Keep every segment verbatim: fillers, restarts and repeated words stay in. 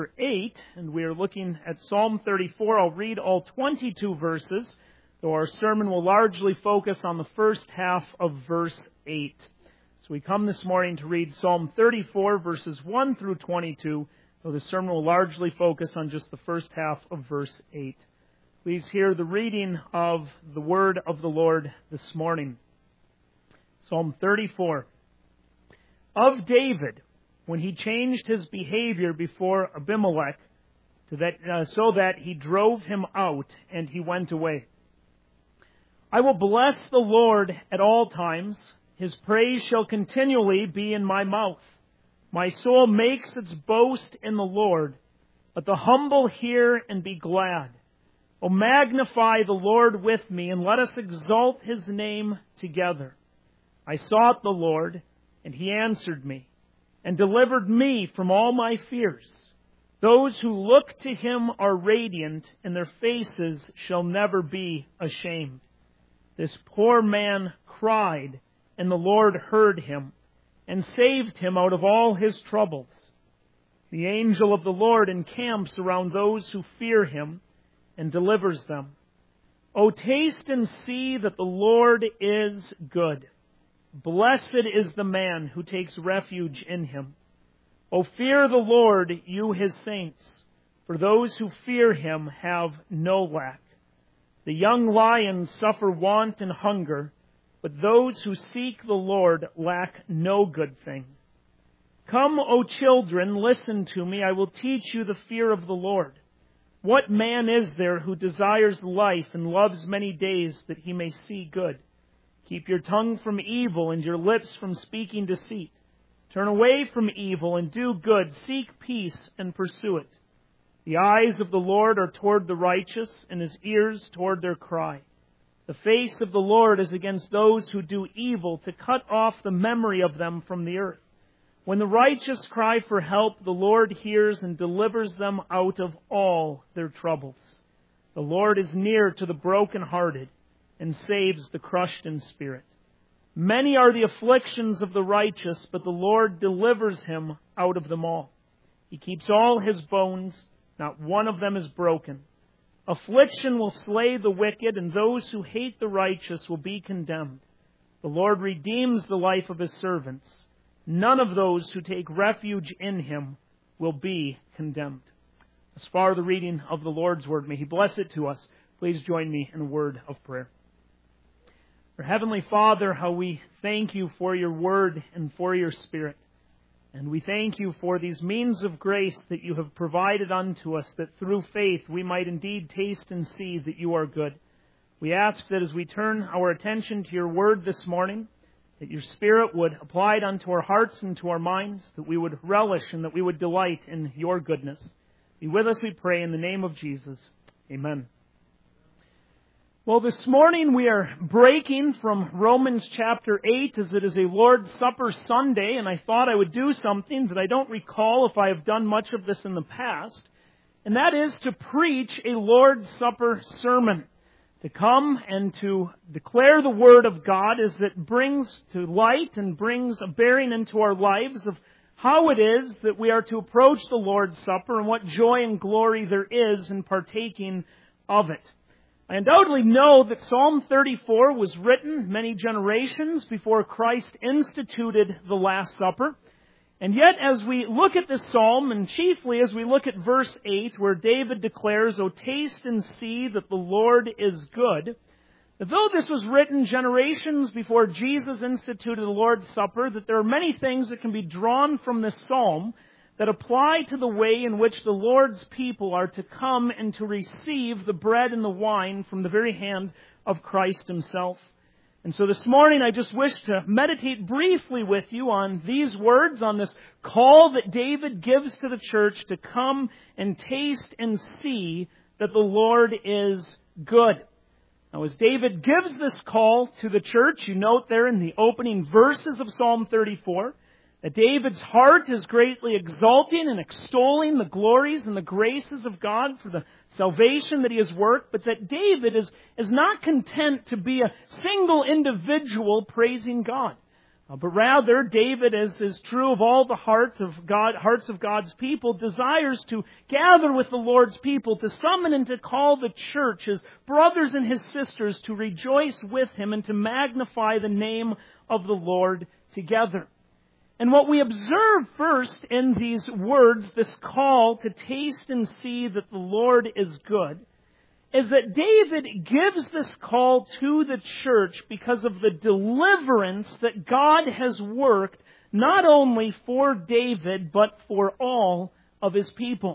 eight, and we are looking at Psalm thirty-four. I'll read all twenty-two verses, though our sermon will largely focus on the first half of verse eight. So we come this morning to read Psalm thirty-four, verses one through twenty-two, though the sermon will largely focus on just the first half of verse eight. Please hear the reading of the word of the Lord this morning. Psalm thirty-four. Of David, when he changed his behavior before Abimelech, to that, uh, so that he drove him out and he went away. I will bless the Lord at all times. His praise shall continually be in my mouth. My soul makes its boast in the Lord. Let the humble hear and be glad. O magnify the Lord with me, and let us exalt His name together. I sought the Lord, and He answered me, and delivered me from all my fears. Those who look to Him are radiant, and their faces shall never be ashamed. This poor man cried, and the Lord heard him, and saved him out of all his troubles. The angel of the Lord encamps around those who fear Him, and delivers them. O taste and see that the Lord is good. Blessed is the man who takes refuge in Him. O fear the Lord, you His saints, for those who fear Him have no lack. The young lions suffer want and hunger, but those who seek the Lord lack no good thing. Come, O children, listen to me. I will teach you the fear of the Lord. What man is there who desires life and loves many days that he may see good? Keep your tongue from evil and your lips from speaking deceit. Turn away from evil and do good. Seek peace and pursue it. The eyes of the Lord are toward the righteous, and His ears toward their cry. The face of the Lord is against those who do evil, to cut off the memory of them from the earth. When the righteous cry for help, the Lord hears and delivers them out of all their troubles. The Lord is near to the brokenhearted and saves the crushed in spirit. Many are the afflictions of the righteous, but the Lord delivers him out of them all. He keeps all his bones, not one of them is broken. Affliction will slay the wicked, and those who hate the righteous will be condemned. The Lord redeems the life of His servants. None of those who take refuge in Him will be condemned. As far as the reading of the Lord's Word, may He bless it to us. Please join me in a word of prayer. Our Heavenly Father, how we thank You for Your Word and for Your Spirit. And we thank You for these means of grace that You have provided unto us, that through faith we might indeed taste and see that You are good. We ask that as we turn our attention to Your Word this morning, that Your Spirit would apply it unto our hearts and to our minds, that we would relish and that we would delight in Your goodness. Be with us, we pray, in the name of Jesus. Amen. Well, this morning we are breaking from Romans chapter eight, as it is a Lord's Supper Sunday, and I thought I would do something that I don't recall if I have done much of this in the past, and that is to preach a Lord's Supper sermon. To come and to declare the Word of God as that brings to light and brings a bearing into our lives of how it is that we are to approach the Lord's Supper and what joy and glory there is in partaking of it. I undoubtedly know that Psalm thirty-four was written many generations before Christ instituted the Last Supper. And yet, as we look at this psalm, and chiefly as we look at verse eight, where David declares, O taste and see that the Lord is good, though this was written generations before Jesus instituted the Lord's Supper, that there are many things that can be drawn from this psalm that apply to the way in which the Lord's people are to come and to receive the bread and the wine from the very hand of Christ Himself. And so this morning I just wish to meditate briefly with you on these words, on this call that David gives to the church to come and taste and see that the Lord is good. Now, as David gives this call to the church, you note there in the opening verses of Psalm thirty-four, that David's heart is greatly exalting and extolling the glories and the graces of God for the salvation that He has worked, but that David is, is not content to be a single individual praising God. Uh, but rather, David, as is true of all the hearts of God, hearts of God's people, desires to gather with the Lord's people, to summon and to call the church, his brothers and his sisters, to rejoice with him and to magnify the name of the Lord together. And what we observe first in these words, this call to taste and see that the Lord is good, is that David gives this call to the church because of the deliverance that God has worked not only for David, but for all of his people.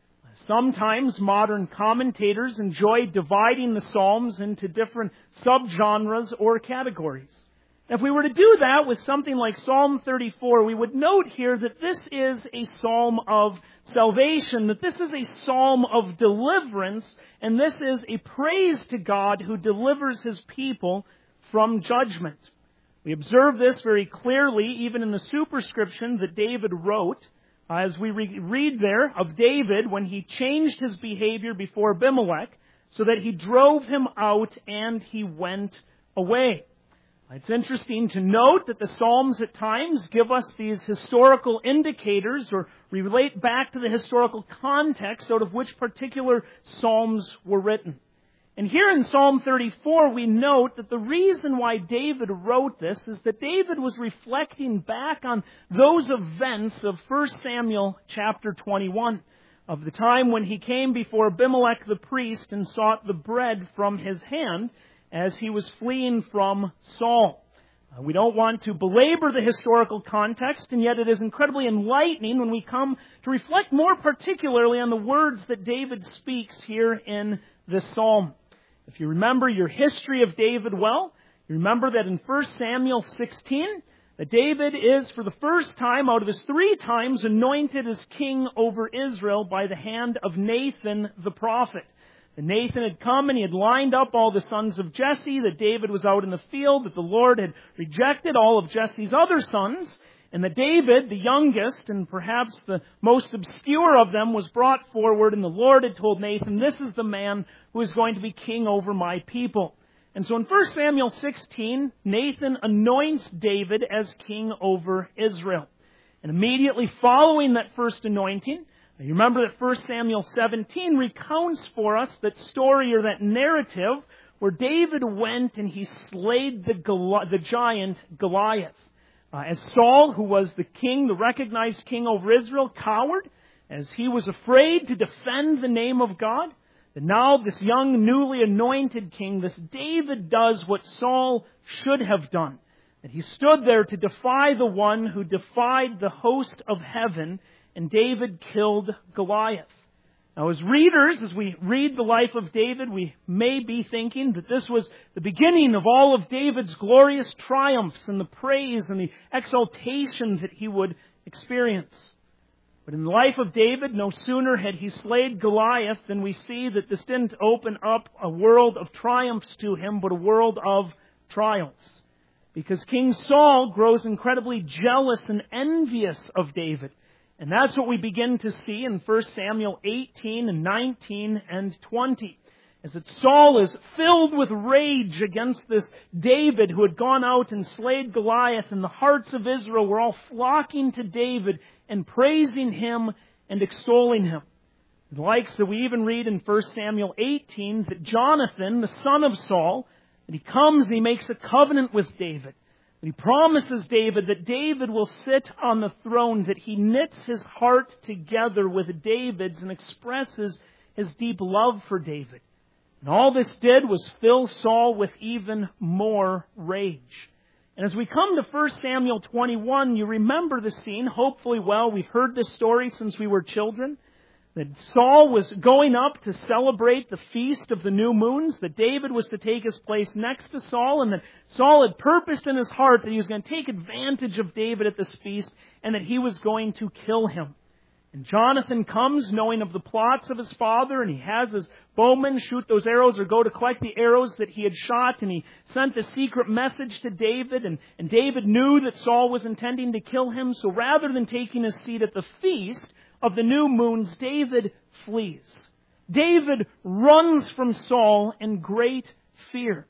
Sometimes modern commentators enjoy dividing the Psalms into different subgenres or categories. If we were to do that with something like Psalm thirty-four, we would note here that this is a psalm of salvation, that this is a psalm of deliverance, and this is a praise to God who delivers his people from judgment. We observe this very clearly even in the superscription that David wrote, as we re- read there of David when he changed his behavior before Abimelech so that he drove him out and he went away. It's interesting to note that the Psalms at times give us these historical indicators or relate back to the historical context out of which particular Psalms were written. And here in Psalm thirty-four, we note that the reason why David wrote this is that David was reflecting back on those events of First Samuel chapter twenty-one, of the time when he came before Abimelech the priest and sought the bread from his hand, as he was fleeing from Saul. Uh, we don't want to belabor the historical context, and yet it is incredibly enlightening when we come to reflect more particularly on the words that David speaks here in this psalm. If you remember your history of David well, you remember that in First Samuel sixteen, that David is for the first time out of his three times anointed as king over Israel by the hand of Nathan the prophet. And Nathan had come and he had lined up all the sons of Jesse, that David was out in the field, that the Lord had rejected all of Jesse's other sons, and that David, the youngest and perhaps the most obscure of them, was brought forward, and the Lord had told Nathan, this is the man who is going to be king over my people. And so in First Samuel sixteen, Nathan anoints David as king over Israel. And immediately following that first anointing, you remember that First Samuel seventeen recounts for us that story or that narrative where David went and he slayed the, Goli- the giant Goliath. Uh, as Saul, who was the king, the recognized king over Israel, cowered, as he was afraid to defend the name of God, and now this young, newly anointed king, this David does what Saul should have done. That he stood there to defy the one who defied the host of heaven, and David killed Goliath. Now, as readers, as we read the life of David, we may be thinking that this was the beginning of all of David's glorious triumphs and the praise and the exaltation that he would experience. But in the life of David, no sooner had he slayed Goliath than we see that this didn't open up a world of triumphs to him, but a world of trials. Because King Saul grows incredibly jealous and envious of David. And that's what we begin to see in First Samuel eighteen and nineteen and twenty. As that Saul is filled with rage against this David who had gone out and slayed Goliath, and the hearts of Israel were all flocking to David and praising him and extolling him. The likes that we even read in First Samuel eighteen that Jonathan, the son of Saul, that he comes and he makes a covenant with David. He promises David that David will sit on the throne, that he knits his heart together with David's and expresses his deep love for David. And all this did was fill Saul with even more rage. And as we come to First Samuel twenty-one, you remember the scene, hopefully well. We've heard this story since we were children. That Saul was going up to celebrate the feast of the new moons, that David was to take his place next to Saul, and that Saul had purposed in his heart that he was going to take advantage of David at this feast, and that he was going to kill him. And Jonathan comes knowing of the plots of his father, and he has his bowmen shoot those arrows or go to collect the arrows that he had shot, and he sent a secret message to David, and, and David knew that Saul was intending to kill him, so rather than taking his seat at the feast of the new moons, David flees. David runs from Saul in great fear.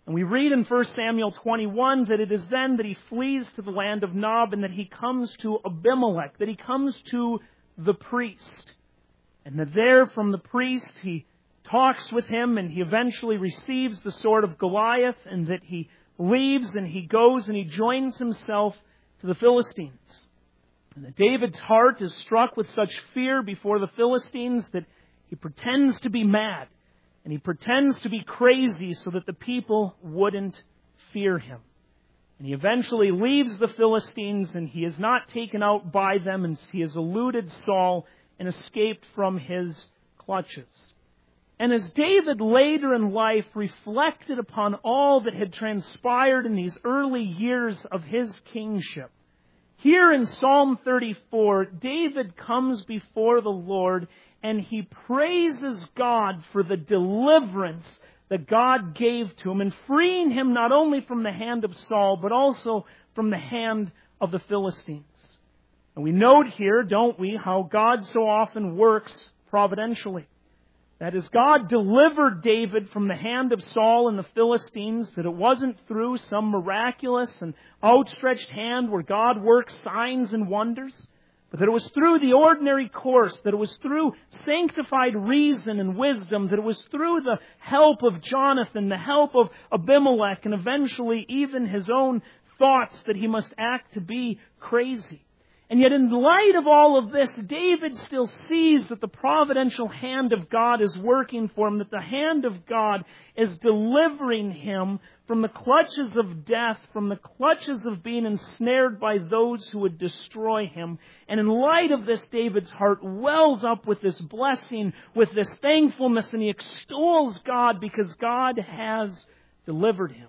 And we read in First Samuel twenty-one that it is then that he flees to the land of Nob and that he comes to Abimelech, that he comes to the priest. And that there from the priest he talks with him and he eventually receives the sword of Goliath, and that he leaves and he goes and he joins himself to the Philistines. And that David's heart is struck with such fear before the Philistines that he pretends to be mad and he pretends to be crazy so that the people wouldn't fear him. And he eventually leaves the Philistines, and he is not taken out by them, and he has eluded Saul and escaped from his clutches. And as David later in life reflected upon all that had transpired in these early years of his kingship, here in Psalm thirty-four, David comes before the Lord and he praises God for the deliverance that God gave to him in freeing him not only from the hand of Saul, but also from the hand of the Philistines. And we note here, don't we, how God so often works providentially. That is, God delivered David from the hand of Saul and the Philistines, that it wasn't through some miraculous and outstretched hand where God works signs and wonders, but that it was through the ordinary course, that it was through sanctified reason and wisdom, that it was through the help of Jonathan, the help of Abimelech, and eventually even his own thoughts that he must act to be crazy. And yet in light of all of this, David still sees that the providential hand of God is working for him, that the hand of God is delivering him from the clutches of death, from the clutches of being ensnared by those who would destroy him. And in light of this, David's heart wells up with this blessing, with this thankfulness, and he extols God because God has delivered him.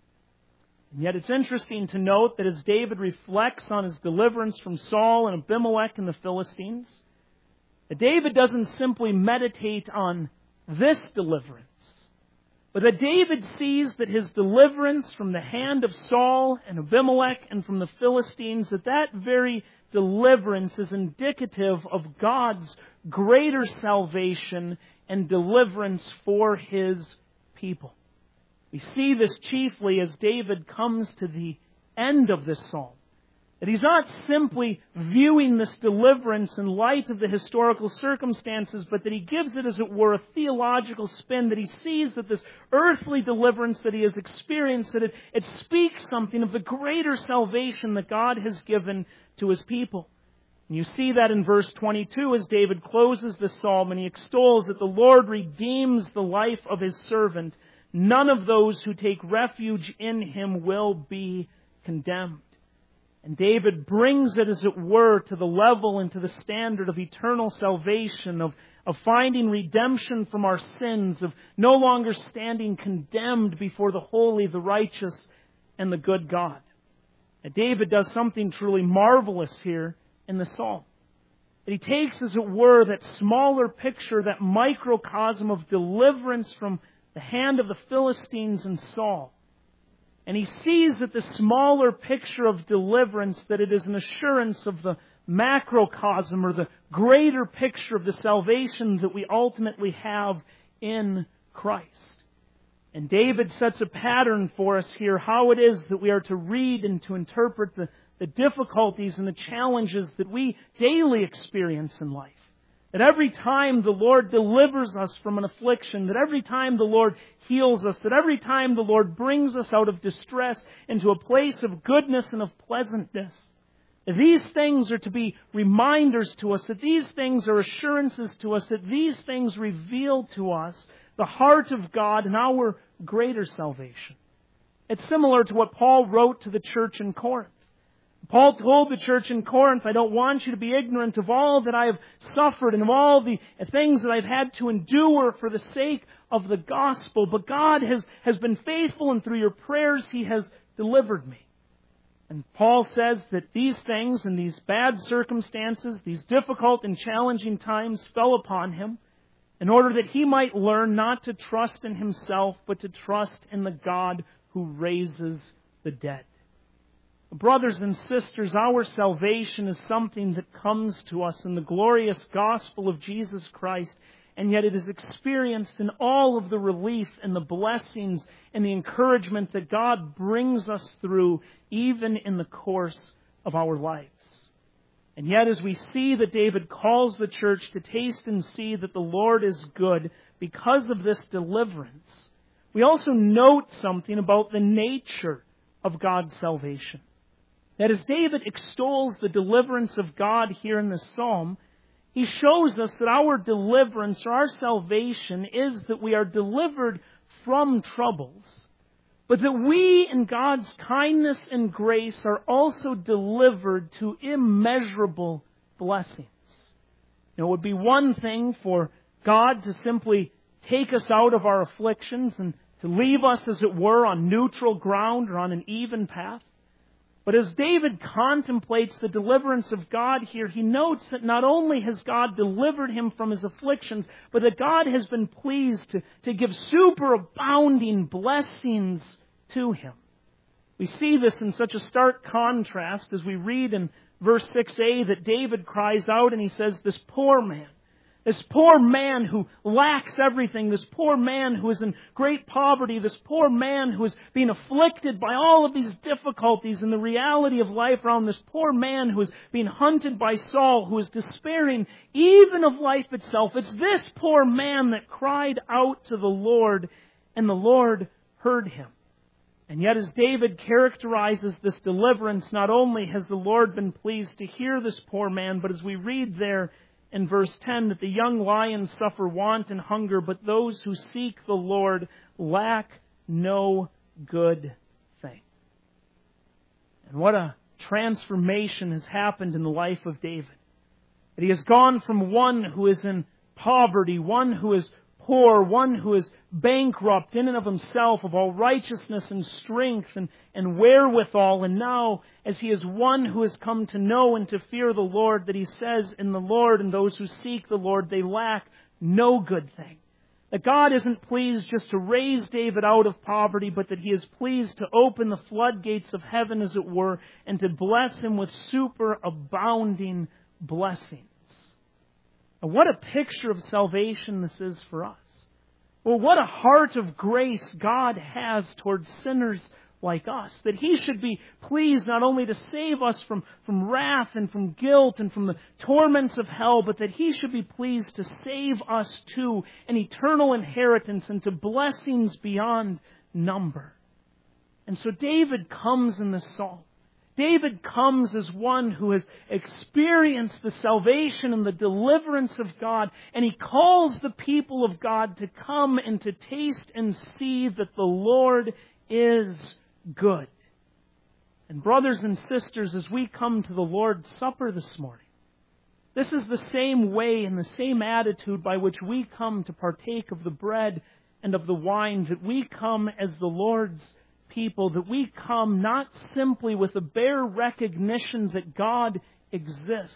And yet it's interesting to note that as David reflects on his deliverance from Saul and Abimelech and the Philistines, that David doesn't simply meditate on this deliverance, but that David sees that his deliverance from the hand of Saul and Abimelech and from the Philistines, that that very deliverance is indicative of God's greater salvation and deliverance for his people. We see this chiefly as David comes to the end of this psalm. That he's not simply viewing this deliverance in light of the historical circumstances, but that he gives it, as it were, a theological spin, that he sees that this earthly deliverance that he has experienced, that it, it speaks something of the greater salvation that God has given to his people. And you see that in verse twenty-two as David closes the psalm, and he extols that the Lord redeems the life of his servant. None of those who take refuge in him will be condemned. And David brings it, as it were, to the level and to the standard of eternal salvation, of, of finding redemption from our sins, of no longer standing condemned before the holy, the righteous, and the good God. And David does something truly marvelous here in the psalm. That he takes, as it were, that smaller picture, that microcosm of deliverance from the hand of the Philistines and Saul. And he sees that the smaller picture of deliverance, that it is an assurance of the macrocosm or the greater picture of the salvation that we ultimately have in Christ. And David sets a pattern for us here, how it is that we are to read and to interpret the, the difficulties and the challenges that we daily experience in life. That every time the Lord delivers us from an affliction, that every time the Lord heals us, that every time the Lord brings us out of distress into a place of goodness and of pleasantness, that these things are to be reminders to us, that these things are assurances to us, that these things reveal to us the heart of God and our greater salvation. It's similar to what Paul wrote to the church in Corinth. Paul told the church in Corinth, I don't want you to be ignorant of all that I have suffered and of all the things that I've had to endure for the sake of the gospel. But God has, has been faithful, and through your prayers He has delivered me. And Paul says that these things and these bad circumstances, these difficult and challenging times fell upon him in order that he might learn not to trust in himself, but to trust in the God who raises the dead. Brothers and sisters, our salvation is something that comes to us in the glorious gospel of Jesus Christ. and yet it is experienced in all of the relief and the blessings and the encouragement that God brings us through, even in the course of our lives. And yet, as we see that David calls the church to taste and see that the Lord is good because of this deliverance, we also note something about the nature of God's salvation. That as David extols the deliverance of God here in this psalm, he shows us that our deliverance or our salvation is that we are delivered from troubles, but that we in God's kindness and grace are also delivered to immeasurable blessings. Now, it would be one thing for God to simply take us out of our afflictions and to leave us, as it were, on neutral ground or on an even path. But as David contemplates the deliverance of God here, he notes that not only has God delivered him from his afflictions, but that God has been pleased to, to give superabounding blessings to him. We see this in such a stark contrast as we read in verse six a that David cries out and he says, this poor man, this poor man who lacks everything, this poor man who is in great poverty, this poor man who is being afflicted by all of these difficulties and the reality of life around, this poor man who is being hunted by Saul, who is despairing even of life itself. It's this poor man that cried out to the Lord, and the Lord heard him. And yet, as David characterizes this deliverance, not only has the Lord been pleased to hear this poor man, but as we read there in verse ten, that the young lions suffer want and hunger, but those who seek the Lord lack no good thing. And what a transformation has happened in the life of David. That he has gone from one who is in poverty, one who is poor, one who is bankrupt in and of himself of all righteousness and strength and, and wherewithal. And now, as he is one who has come to know and to fear the Lord, that he says, in the Lord and those who seek the Lord, they lack no good thing. That God isn't pleased just to raise David out of poverty, but that he is pleased to open the floodgates of heaven, as it were, and to bless him with superabounding blessings. And what a picture of salvation this is for us. Well, what a heart of grace God has towards sinners like us. That He should be pleased not only to save us from, from wrath and from guilt and from the torments of hell, but that He should be pleased to save us to an eternal inheritance and to blessings beyond number. And so David comes in this psalm. David comes as one who has experienced the salvation and the deliverance of God, and he calls the people of God to come and to taste and see that the Lord is good. And brothers and sisters, as we come to the Lord's Supper this morning, this is the same way and the same attitude by which we come to partake of the bread and of the wine, that we come as the Lord's people, that we come not simply with a bare recognition that God exists,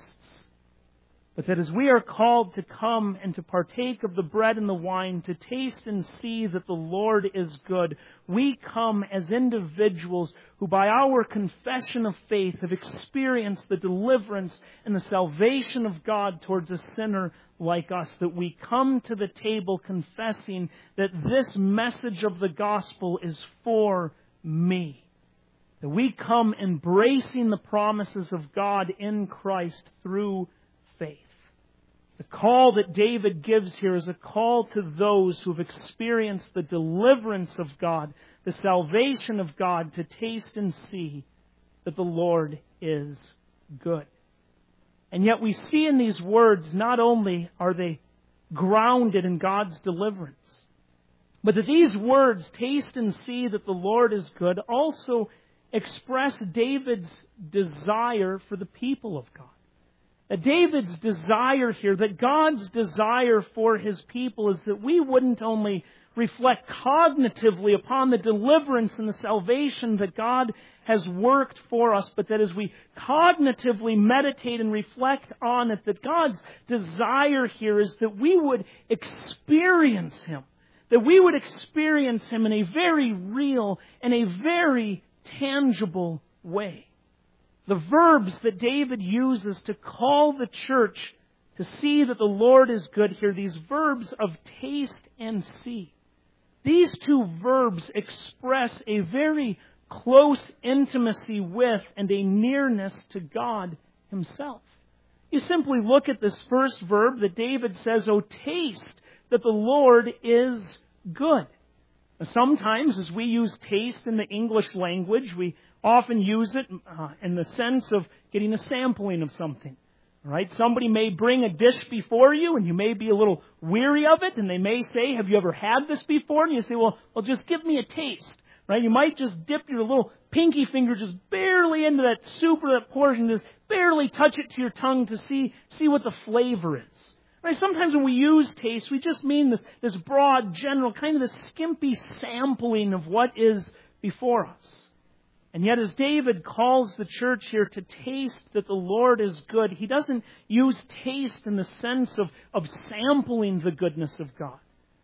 but that as we are called to come and to partake of the bread and the wine, to taste and see that the Lord is good, we come as individuals who by our confession of faith have experienced the deliverance and the salvation of God towards a sinner like us, that we come to the table confessing that this message of the gospel is for me. That we come embracing the promises of God in Christ through faith. The call that David gives here is a call to those who have experienced the deliverance of God, the salvation of God, to taste and see that the Lord is good. And yet we see in these words, not only are they grounded in God's deliverance, but that these words, taste and see that the Lord is good, also express David's desire for the people of God. That David's desire here, that God's desire for His people, is that we wouldn't only reflect cognitively upon the deliverance and the salvation that God has worked for us, but that as we cognitively meditate and reflect on it, that God's desire here is that we would experience Him. That we would experience Him in a very real and a very tangible way. The verbs that David uses to call the church to see that the Lord is good here, these verbs of taste and see. These two verbs express a very close intimacy with and a nearness to God Himself. You simply look at this first verb that David says, "Oh, taste that the Lord is good." Sometimes, as we use taste in the English language, we often use it uh, in the sense of getting a sampling of something. Right? Somebody may bring a dish before you, and you may be a little weary of it, and they may say, "Have you ever had this before?" And you say, "Well, well, just give me a taste." Right? You might just dip your little pinky finger just barely into that soup or that portion, just barely touch it to your tongue to see see what the flavor is. Right? Sometimes when we use taste, we just mean this, this broad, general, kind of this skimpy sampling of what is before us. And yet, as David calls the church here to taste that the Lord is good, he doesn't use taste in the sense of, of sampling the goodness of God.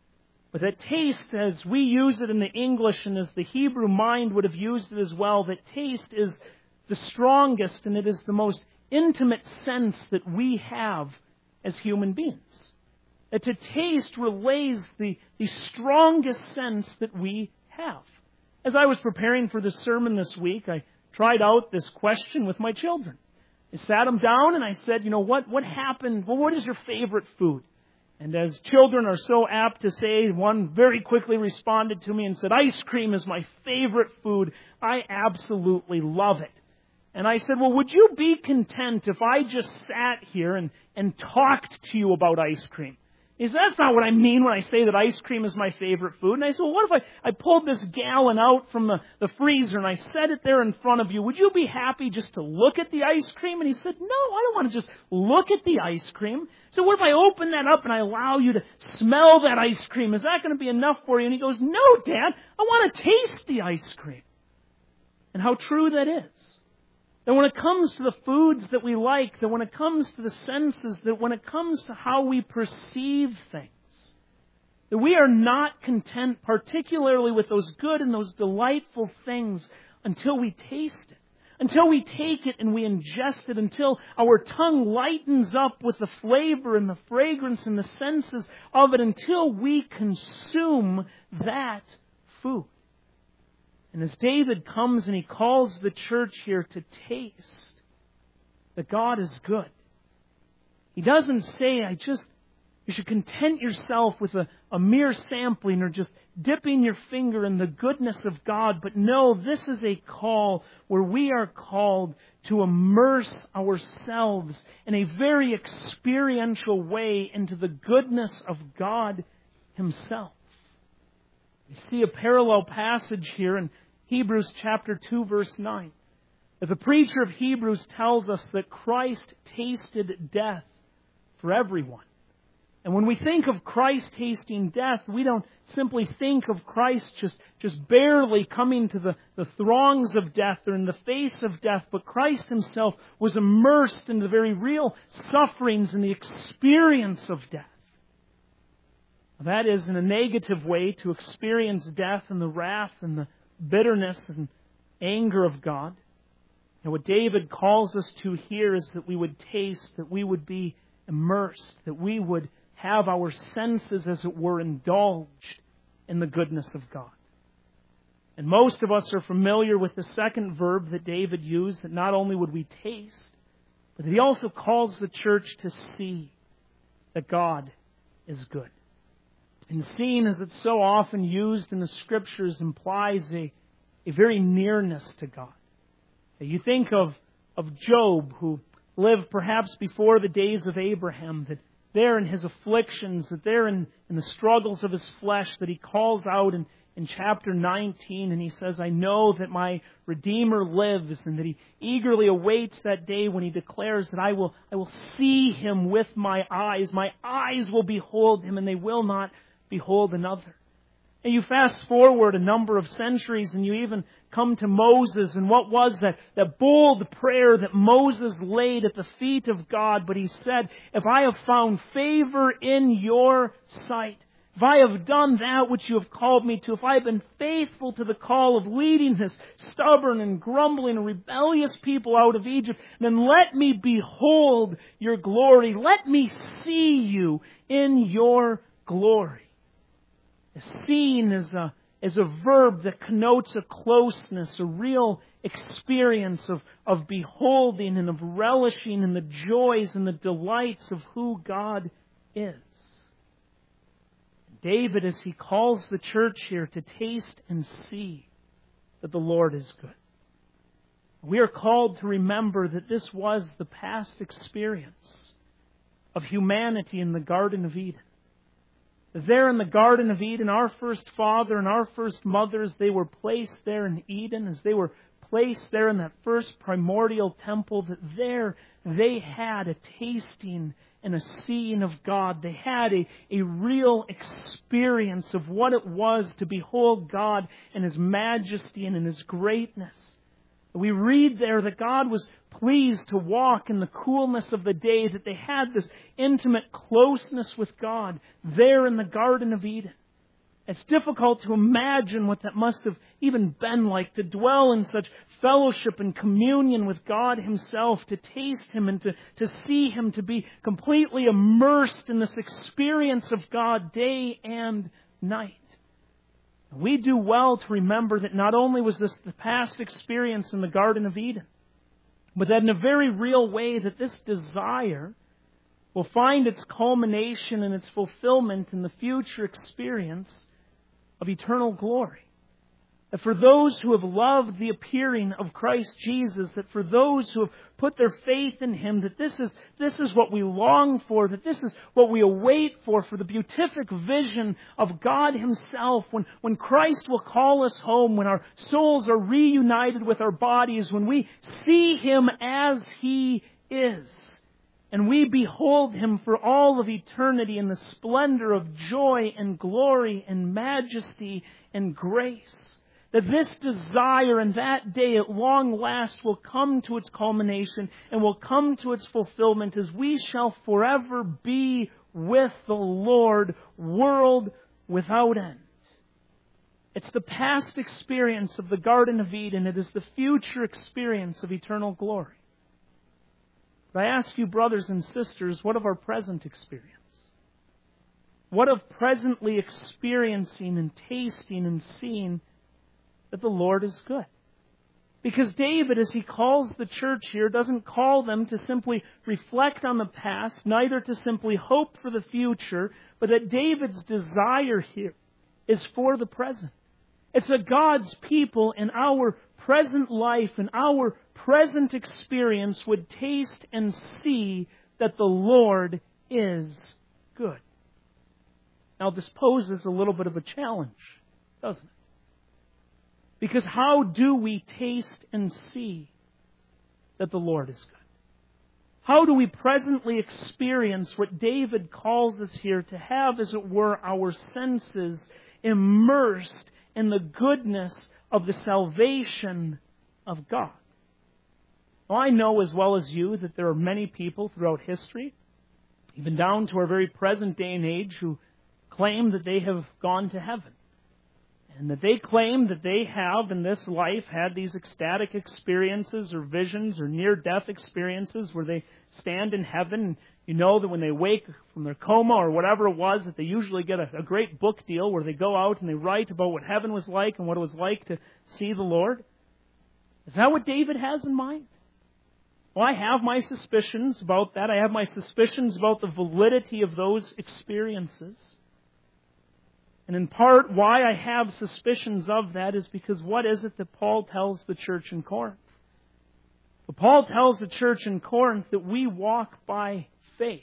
But that taste, as we use it in the English and as the Hebrew mind would have used it as well, that taste is the strongest and it is the most intimate sense that we have as human beings. That to taste relays the, the strongest sense that we have. As I was preparing for this sermon this week, I tried out this question with my children. I sat them down and I said, you know, what, what happened? Well, what is your favorite food? And as children are so apt to say, one very quickly responded to me and said, "Ice cream is my favorite food. I absolutely love it." And I said, "Well, would you be content if I just sat here and, and talked to you about ice cream?" He said, "That's not what I mean when I say that ice cream is my favorite food." And I said, "Well, what if I, I pulled this gallon out from the, the freezer and I set it there in front of you? Would you be happy just to look at the ice cream?" And he said, "No, I don't want to just look at the ice cream. So what if I open that up and I allow you to smell that ice cream? Is that going to be enough for you?" And he goes, "No, Dad, I want to taste the ice cream." And how true that is. That when it comes to the foods that we like, that when it comes to the senses, that when it comes to how we perceive things, that we are not content particularly with those good and those delightful things until we taste it, until we take it and we ingest it, until our tongue lightens up with the flavor and the fragrance and the senses of it, until we consume that food. And as David comes and he calls the church here to taste that God is good, he doesn't say, I just, you should content yourself with a, a mere sampling or just dipping your finger in the goodness of God. But no, this is a call where we are called to immerse ourselves in a very experiential way into the goodness of God Himself. We see a parallel passage here in Hebrews chapter two, verse nine. That the preacher of Hebrews tells us that Christ tasted death for everyone. And when we think of Christ tasting death, we don't simply think of Christ just, just barely coming to the, the throngs of death or in the face of death, but Christ Himself was immersed in the very real sufferings and the experience of death. That is, in a negative way, to experience death and the wrath and the bitterness and anger of God. And what David calls us to here is that we would taste, that we would be immersed, that we would have our senses, as it were, indulged in the goodness of God. And most of us are familiar with the second verb that David used, that not only would we taste, but that he also calls the church to see that God is good. And seeing, as it's so often used in the Scriptures, implies a, a very nearness to God. You think of, of Job, who lived perhaps before the days of Abraham, that there in his afflictions, that there in, in the struggles of his flesh, that he calls out in, in chapter nineteen, and he says, "I know that my Redeemer lives," and that he eagerly awaits that day when he declares that I will, I will see Him with my eyes. My eyes will behold Him, and they will not behold another. And you fast forward a number of centuries and you even come to Moses. And what was that, that bold prayer that Moses laid at the feet of God? But he said, "If I have found favor in your sight, if I have done that which you have called me to, if I have been faithful to the call of leading this stubborn and grumbling and rebellious people out of Egypt, then let me behold your glory. Let me see you in your glory. Seeing is a, is a verb that connotes a closeness, a real experience of, of beholding and of relishing in the joys and the delights of who God is. David, as he calls the church here to taste and see that the Lord is good. We are called to remember that this was the past experience of humanity in the Garden of Eden. There in the Garden of Eden, our first father and our first mothers, they were placed there in Eden as they were placed there in that first primordial temple, that there they had a tasting and a seeing of God. They had a, a real experience of what it was to behold God in His majesty and in His greatness. We read there that God was pleased to walk in the coolness of the day, that they had this intimate closeness with God there in the Garden of Eden. It's difficult to imagine what that must have even been like, to dwell in such fellowship and communion with God Himself, to taste Him and to, to see Him, to be completely immersed in this experience of God day and night. We do well to remember that not only was this the past experience in the Garden of Eden, but that in a very real way that this desire will find its culmination and its fulfillment in the future experience of eternal glory. That for those who have loved the appearing of Christ Jesus, that for those who have put their faith in Him, that this is, this is what we long for, that this is what we await for, for the beatific vision of God Himself, when, when Christ will call us home, when our souls are reunited with our bodies, when we see Him as He is, and we behold Him for all of eternity in the splendor of joy and glory and majesty and grace. That this desire and that day at long last will come to its culmination and will come to its fulfillment as we shall forever be with the Lord, world without end. It's the past experience of the Garden of Eden. It is the future experience of eternal glory. But I ask you, brothers and sisters, what of our present experience? What of presently experiencing and tasting and seeing that the Lord is good? Because David, as he calls the church here, doesn't call them to simply reflect on the past, neither to simply hope for the future, but that David's desire here is for the present. It's that God's people in our present life, in our present experience, would taste and see that the Lord is good. Now, this poses a little bit of a challenge, doesn't it? Because how do we taste and see that the Lord is good? How do we presently experience what David calls us here to have, as it were, our senses immersed in the goodness of the salvation of God? Well, I know as well as you that there are many people throughout history, even down to our very present day and age, who claim that they have gone to heaven. And that they claim that they have in this life had these ecstatic experiences or visions or near-death experiences where they stand in heaven. And you know that when they wake from their coma or whatever it was, that they usually get a, a great book deal where they go out and they write about what heaven was like and what it was like to see the Lord. Is that what David has in mind? Well, I have my suspicions about that. I have my suspicions about the validity of those experiences. And in part, why I have suspicions of that is because what is it that Paul tells the church in Corinth? Well, Paul tells the church in Corinth that we walk by faith,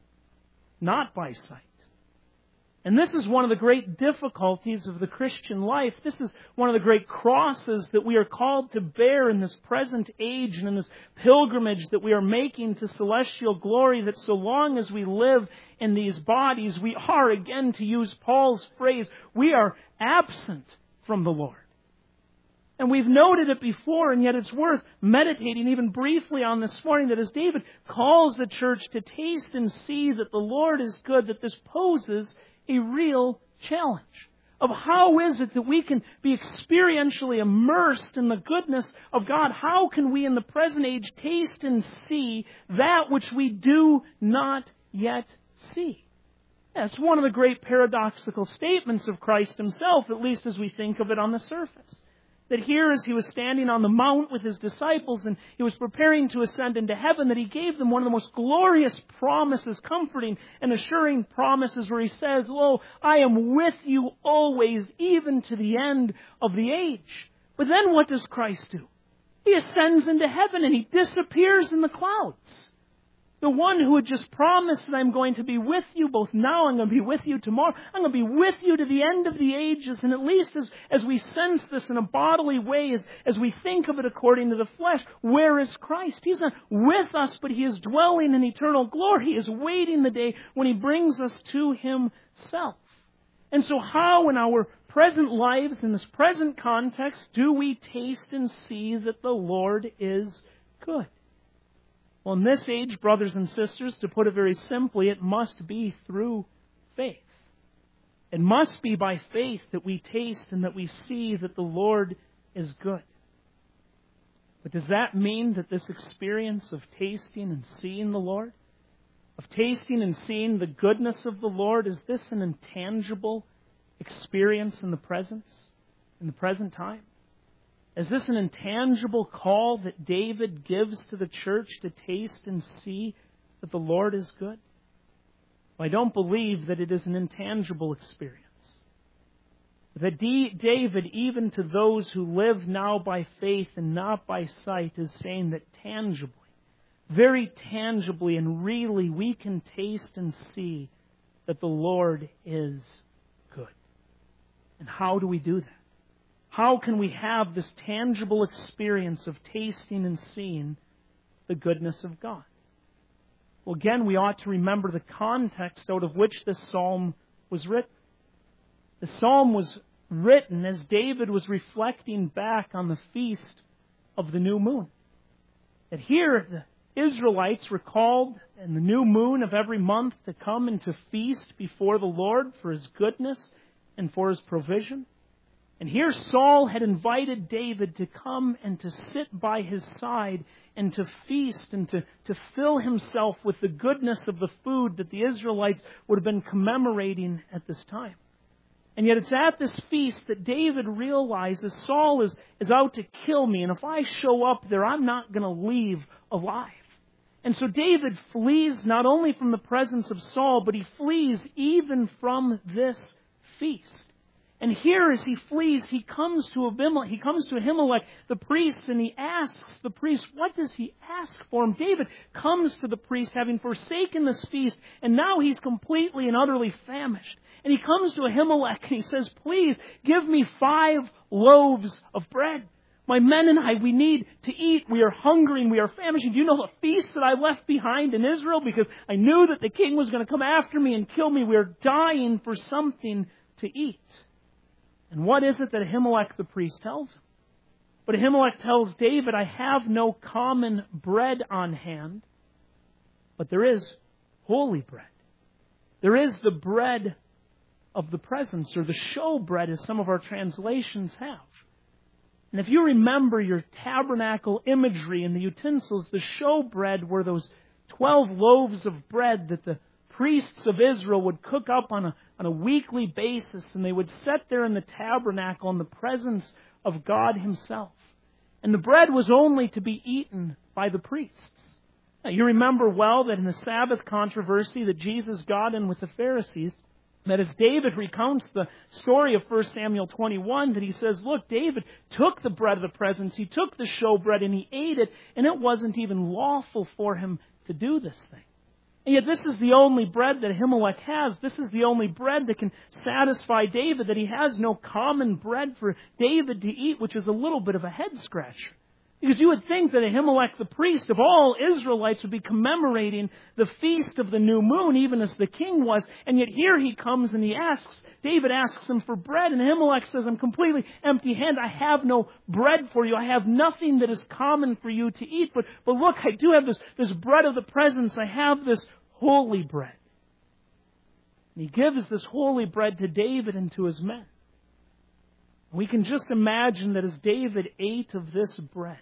not by sight. And this is one of the great difficulties of the Christian life. This is one of the great crosses that we are called to bear in this present age and in this pilgrimage that we are making to celestial glory, that so long as we live in these bodies, we are, again, to use Paul's phrase, we are absent from the Lord. And we've noted it before, and yet it's worth meditating even briefly on this morning, that as David calls the church to taste and see that the Lord is good, that this poses a real challenge of how is it that we can be experientially immersed in the goodness of God? How can we in the present age taste and see that which we do not yet see? That's one of the great paradoxical statements of Christ himself, at least as we think of it on the surface. That here, as he was standing on the mount with his disciples and he was preparing to ascend into heaven, that he gave them one of the most glorious promises, comforting and assuring promises, where he says, "Lo, I am with you always, even to the end of the age." But then what does Christ do? He ascends into heaven and he disappears in the clouds. The one who had just promised that I'm going to be with you both now, I'm going to be with you tomorrow, I'm going to be with you to the end of the ages. And at least as, as we sense this in a bodily way, as, as we think of it according to the flesh, where is Christ? He's not with us, but he is dwelling in eternal glory. He is waiting the day when he brings us to himself. And so how in our present lives, in this present context, do we taste and see that the Lord is good? Well, in this age, brothers and sisters, to put it very simply, it must be through faith. It must be by faith that we taste and that we see that the Lord is good. But does that mean that this experience of tasting and seeing the Lord, of tasting and seeing the goodness of the Lord, is this an intangible experience in the presence, in the present time? Is this an intangible call that David gives to the church to taste and see that the Lord is good? Well, I don't believe that it is an intangible experience. That D- David, even to those who live now by faith and not by sight, is saying that tangibly, very tangibly and really, we can taste and see that the Lord is good. And how do we do that? How can we have this tangible experience of tasting and seeing the goodness of God? Well, again, we ought to remember the context out of which this psalm was written. The psalm was written as David was reflecting back on the feast of the new moon. That here the Israelites were called in the new moon of every month to come and to feast before the Lord for his goodness and for his provision. And here Saul had invited David to come and to sit by his side and to feast and to, to fill himself with the goodness of the food that the Israelites would have been commemorating at this time. And yet it's at this feast that David realizes Saul is, is out to kill me, and if I show up there, I'm not going to leave alive. And so David flees not only from the presence of Saul, but he flees even from this feast. And here, as he flees, he comes to Abimelech, he comes to Ahimelech, the priest, and he asks the priest, what does he ask for him? David comes to the priest, having forsaken this feast, and now he's completely and utterly famished. And he comes to Ahimelech, and he says, please, give me five loaves of bread. My men and I, we need to eat. We are hungry and we are famished. Do you know the feast that I left behind in Israel? Because I knew that the king was going to come after me and kill me. We are dying for something to eat. And what is it that Ahimelech the priest tells him? But Ahimelech tells David, I have no common bread on hand, but there is holy bread. There is the bread of the presence, or the show bread, as some of our translations have. And if you remember your tabernacle imagery and the utensils, the show bread were those twelve loaves of bread that the priests of Israel would cook up on a, on a weekly basis, and they would set there in the tabernacle in the presence of God himself. And the bread was only to be eaten by the priests. Now, you remember well that in the Sabbath controversy that Jesus got in with the Pharisees, that as David recounts the story of First Samuel twenty-one, that he says, look, David took the bread of the presence, he took the showbread and he ate it, and it wasn't even lawful for him to do this thing. And yet this is the only bread that Ahimelech has. This is the only bread that can satisfy David, that he has no common bread for David to eat, which is a little bit of a head scratcher. Because you would think that Ahimelech, the priest of all Israelites, would be commemorating the feast of the new moon, even as the king was. And yet here he comes and he asks, David asks him for bread. And Ahimelech says, I'm completely empty-handed. I have no bread for you. I have nothing that is common for you to eat. But, but look, I do have this, this bread of the presence. I have this holy bread. And he gives this holy bread to David and to his men. We can just imagine that as David ate of this bread,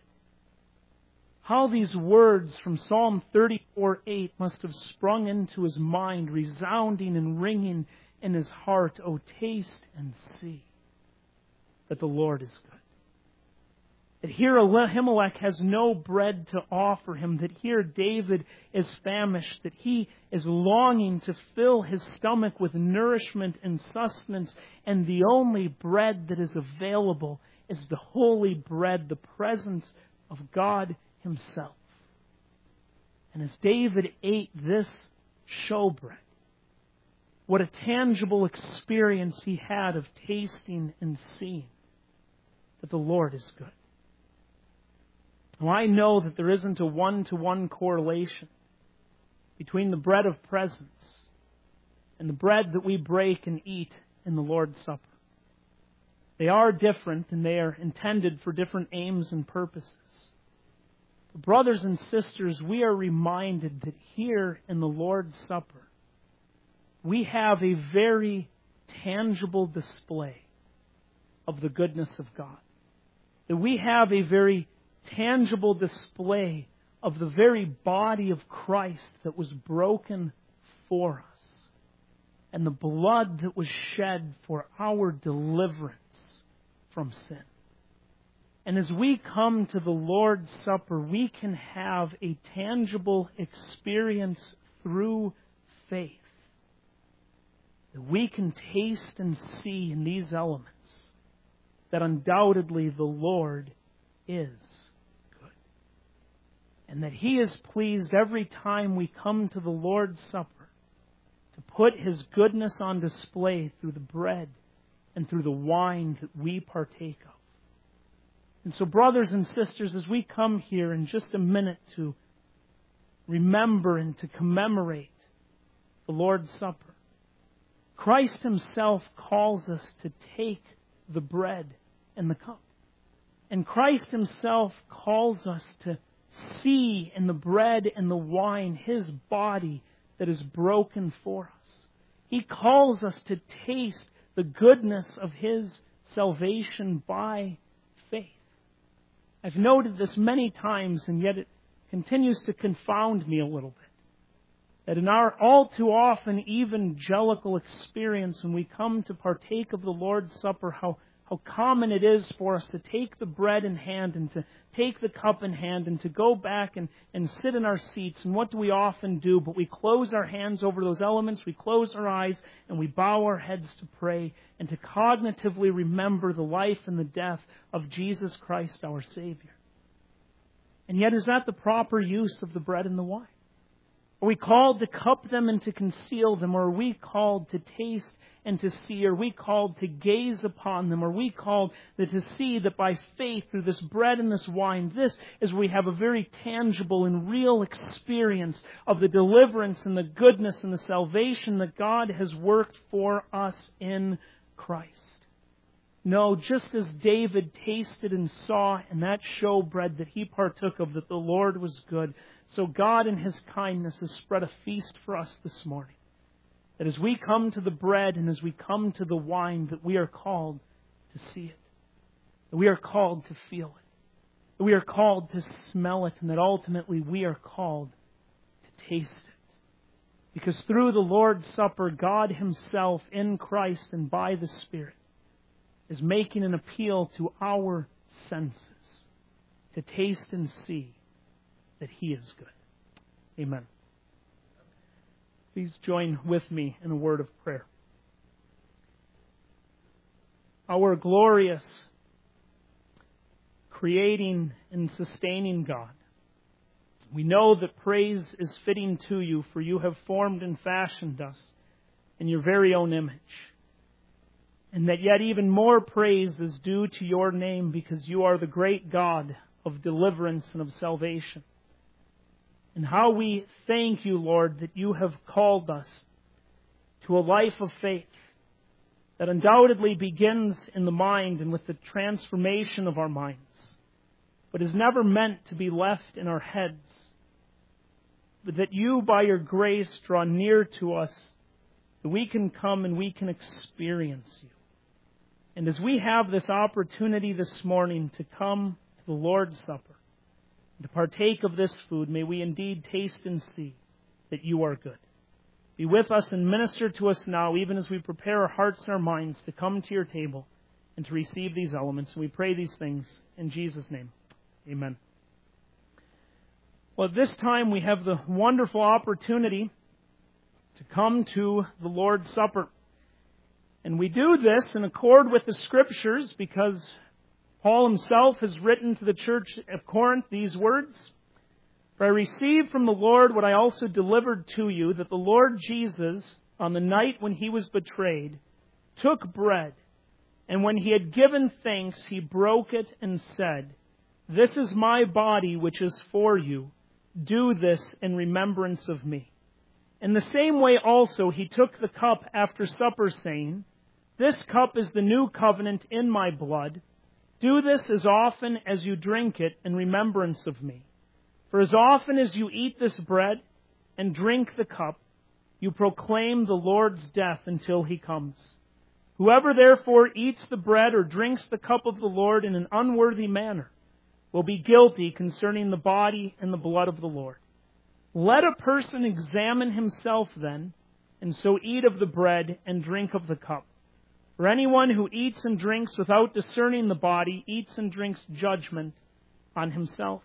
how these words from Psalm thirty-four eight must have sprung into his mind, resounding and ringing in his heart. Oh, taste and see that the Lord is good. That here Ahimelech has no bread to offer him. That here David is famished. That he is longing to fill his stomach with nourishment and sustenance. And the only bread that is available is the holy bread, the presence of God Himself. And as David ate this showbread, what a tangible experience he had of tasting and seeing that the Lord is good. Now, I know that there isn't a one-to-one correlation between the bread of presence and the bread that we break and eat in the Lord's Supper. They are different and they are intended for different aims and purposes. Brothers and sisters, we are reminded that here in the Lord's Supper, we have a very tangible display of the goodness of God. That we have a very tangible display of the very body of Christ that was broken for us, and the blood that was shed for our deliverance from sin. And as we come to the Lord's Supper, we can have a tangible experience through faith. That we can taste and see in these elements that undoubtedly the Lord is good. And that He is pleased every time we come to the Lord's Supper to put His goodness on display through the bread and through the wine that we partake of. And so, brothers and sisters, as we come here in just a minute to remember and to commemorate the Lord's Supper, Christ Himself calls us to take the bread and the cup. And Christ Himself calls us to see in the bread and the wine His body that is broken for us. He calls us to taste the goodness of His salvation by faith. I've noted this many times, and yet it continues to confound me a little bit. That in our all too often evangelical experience, when we come to partake of the Lord's Supper, how, how common it is for us to take the bread in hand and to take the cup in hand and to go back and, and sit in our seats. And what do we often do? But we close our hands over those elements, we close our eyes, and we bow our heads to pray and to cognitively remember the life and the death of Jesus Christ, our Savior. And yet, is that the proper use of the bread and the wine? Are we called to cup them and to conceal them? Or are we called to taste and to see? Are we called to gaze upon them? Are we called to see that by faith through this bread and this wine, this is where we have a very tangible and real experience of the deliverance and the goodness and the salvation that God has worked for us in Christ? No, just as David tasted and saw in that showbread that he partook of that the Lord was good, so God in His kindness has spread a feast for us this morning. That as we come to the bread and as we come to the wine, that we are called to see it. That we are called to feel it. That we are called to smell it. And that ultimately we are called to taste it. Because through the Lord's Supper, God Himself in Christ and by the Spirit is making an appeal to our senses to taste and see that He is good. Amen. Please join with me in a word of prayer. Our glorious, creating and sustaining God, we know that praise is fitting to You, for You have formed and fashioned us in Your very own image. And that yet even more praise is due to Your name, because You are the great God of deliverance and of salvation. And how we thank you, Lord, that you have called us to a life of faith that undoubtedly begins in the mind and with the transformation of our minds, but is never meant to be left in our heads, but that you, by your grace, draw near to us, that we can come and we can experience you. And as we have this opportunity this morning to come to the Lord's Supper, to partake of this food, may we indeed taste and see that you are good. Be with us and minister to us now, even as we prepare our hearts and our minds to come to your table and to receive these elements. And we pray these things in Jesus' name. Amen. Well, at this time we have the wonderful opportunity to come to the Lord's Supper. And we do this in accord with the Scriptures because Paul himself has written to the church of Corinth these words, "For I received from the Lord what I also delivered to you, that the Lord Jesus, on the night when he was betrayed, took bread, and when he had given thanks, he broke it and said, 'This is my body which is for you. Do this in remembrance of me.' In the same way also he took the cup after supper, saying, 'This cup is the new covenant in my blood. Do this as often as you drink it in remembrance of me. For as often as you eat this bread and drink the cup, you proclaim the Lord's death until he comes. Whoever therefore eats the bread or drinks the cup of the Lord in an unworthy manner will be guilty concerning the body and the blood of the Lord. Let a person examine himself then, and so eat of the bread and drink of the cup. For anyone who eats and drinks without discerning the body eats and drinks judgment on himself."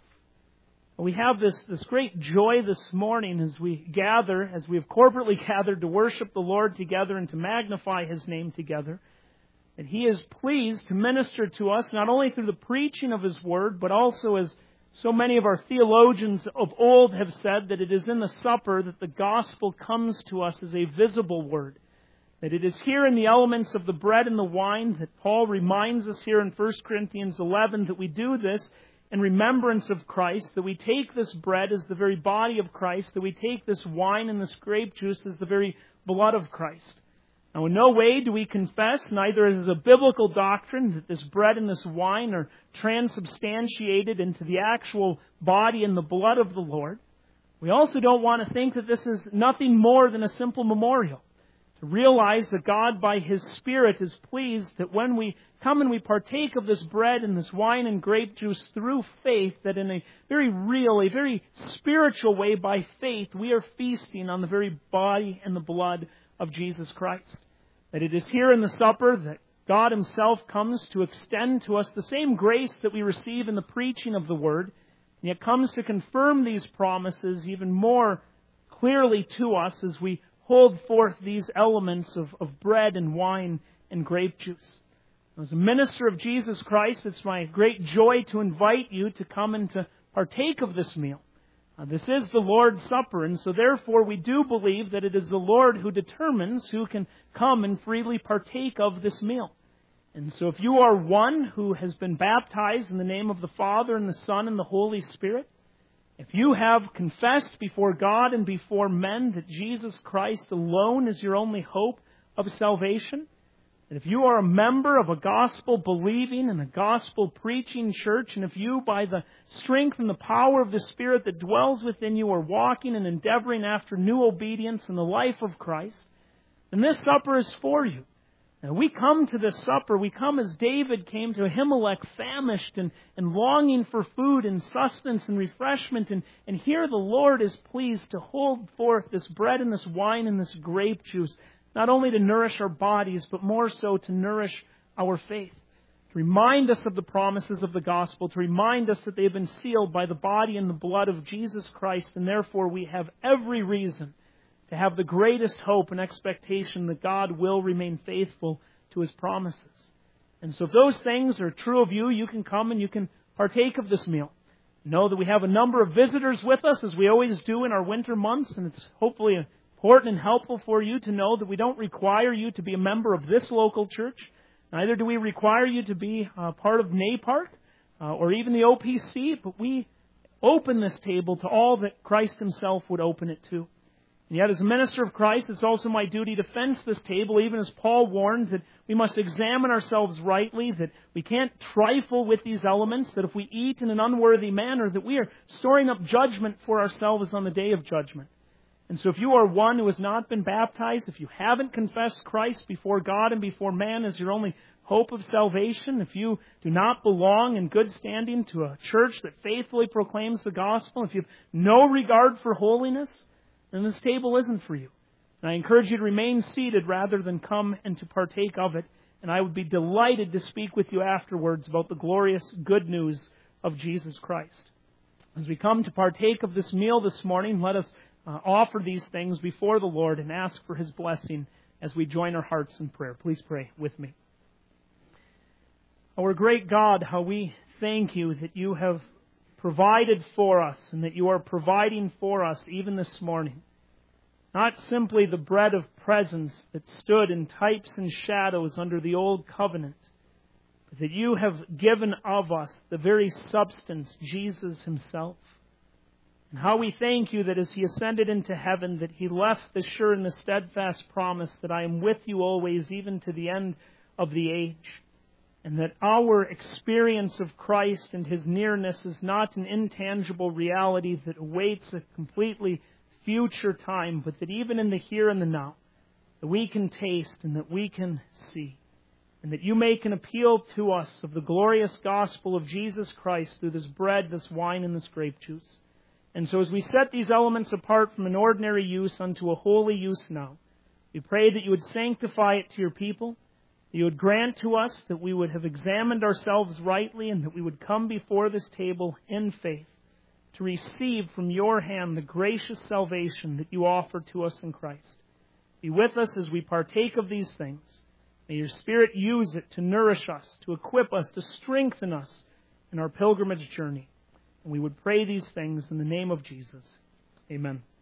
We have this, this great joy this morning as we gather, as we have corporately gathered to worship the Lord together and to magnify His name together, that He is pleased to minister to us not only through the preaching of His Word, but also, as so many of our theologians of old have said, that it is in the supper that the gospel comes to us as a visible word. That it is here in the elements of the bread and the wine that Paul reminds us here in First Corinthians eleven that we do this in remembrance of Christ, that we take this bread as the very body of Christ, that we take this wine and this grape juice as the very blood of Christ. Now, in no way do we confess, neither as a biblical doctrine, that this bread and this wine are transubstantiated into the actual body and the blood of the Lord. We also don't want to think that this is nothing more than a simple memorial. To realize that God, by His Spirit, is pleased that when we come and we partake of this bread and this wine and grape juice through faith, that in a very real, a very spiritual way, by faith, we are feasting on the very body and the blood of Jesus Christ. That it is here in the supper that God Himself comes to extend to us the same grace that we receive in the preaching of the Word, and yet comes to confirm these promises even more clearly to us as we hold forth these elements of, of bread and wine and grape juice. As a minister of Jesus Christ, it's my great joy to invite you to come and to partake of this meal. Uh, this is the Lord's Supper, and so therefore we do believe that it is the Lord who determines who can come and freely partake of this meal. And so if you are one who has been baptized in the name of the Father and the Son and the Holy Spirit, if you have confessed before God and before men that Jesus Christ alone is your only hope of salvation, and if you are a member of a gospel-believing and a gospel-preaching church, and if you, by the strength and the power of the Spirit that dwells within you, are walking and endeavoring after new obedience in the life of Christ, then this supper is for you. And we come to this supper, we come as David came to Ahimelech, famished and, and longing for food and sustenance and refreshment. And, and here the Lord is pleased to hold forth this bread and this wine and this grape juice, not only to nourish our bodies, but more so to nourish our faith. To remind us of the promises of the gospel, to remind us that they have been sealed by the body and the blood of Jesus Christ, and therefore we have every reason to have the greatest hope and expectation that God will remain faithful to His promises. And so if those things are true of you, you can come and you can partake of this meal. Know that we have a number of visitors with us, as we always do in our winter months, and it's hopefully important and helpful for you to know that we don't require you to be a member of this local church. Neither do we require you to be uh, part of NAPARC. uh, or even the O P C, but we open this table to all that Christ Himself would open it to. And yet, as a minister of Christ, it's also my duty to fence this table, even as Paul warned that we must examine ourselves rightly, that we can't trifle with these elements, that if we eat in an unworthy manner, that we are storing up judgment for ourselves on the day of judgment. And so if you are one who has not been baptized, if you haven't confessed Christ before God and before man as your only hope of salvation, if you do not belong in good standing to a church that faithfully proclaims the gospel, if you have no regard for holiness, then this table isn't for you. And I encourage you to remain seated rather than come and to partake of it. And I would be delighted to speak with you afterwards about the glorious good news of Jesus Christ. As we come to partake of this meal this morning, let us uh, offer these things before the Lord and ask for His blessing as we join our hearts in prayer. Please pray with me. Our great God, how we thank You that You have provided for us and that You are providing for us even this morning. Not simply the bread of presence that stood in types and shadows under the old covenant, but that You have given of us the very substance, Jesus Himself. And how we thank You that as He ascended into heaven, that He left the sure and the steadfast promise that I am with you always, even to the end of the age. And that our experience of Christ and His nearness is not an intangible reality that awaits a completely future time, but that even in the here and the now, that we can taste and that we can see. And that You make an appeal to us of the glorious gospel of Jesus Christ through this bread, this wine, and this grape juice. And so as we set these elements apart from an ordinary use unto a holy use now, we pray that You would sanctify it to Your people, that You would grant to us that we would have examined ourselves rightly and that we would come before this table in faith to receive from Your hand the gracious salvation that You offer to us in Christ. Be with us as we partake of these things. May Your Spirit use it to nourish us, to equip us, to strengthen us in our pilgrimage journey. And we would pray these things in the name of Jesus. Amen.